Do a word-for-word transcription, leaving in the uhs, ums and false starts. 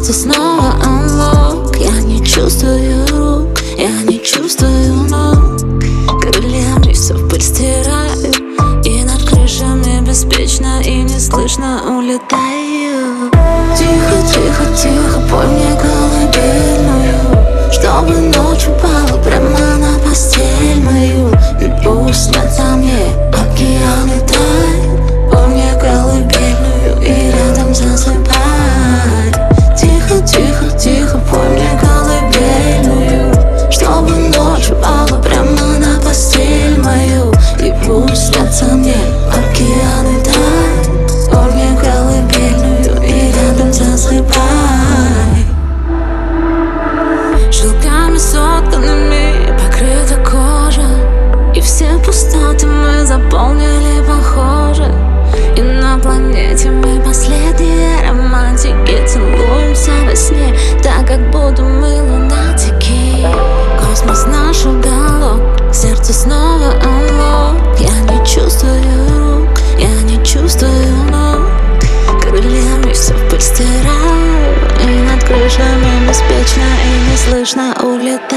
сердце снова unlock. Я не чувствую рук, я не чувствую ног. Крыльями все в пыль стираю, и над крышами беспечно и неслышно улетаю. Тихо, тихо, тихо, пой мне колыбельную, чтобы ночь упала прямо на постель мою. И пусть снятся мне океаны тайн. Пой мне колыбельную и рядом засыпай. Тихо, тихо, тихо, пой мне колыбельную, чтобы ночь упала прямо на постель мою. И пусть снятся мне океаны тайн. Пой мне колыбельную и рядом засыпай. Шелками сотканными покрыта кожа, и все пустоты мы заполнили, похоже. И на планете мы последние романтики, целуемся во сне, так как будто мы лунатики. Космос наш уголок, сердце снова unlock. Я не чувствую рук, я не чувствую ног. Крыльями все в пыль стираю, и над крышами беспечно и неслышно улетаю.